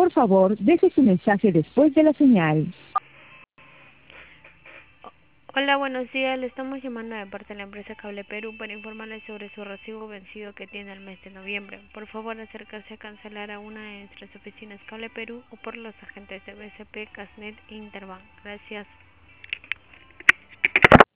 Por favor, deje su mensaje después de la señal. Hola, buenos días. Le estamos llamando de parte de la empresa Cable Perú para informarle sobre su recibo vencido que tiene el mes de noviembre. Por favor, acercarse a cancelar a una de nuestras oficinas Cable Perú o por los agentes de BCP, Casnet e Interbank. Gracias.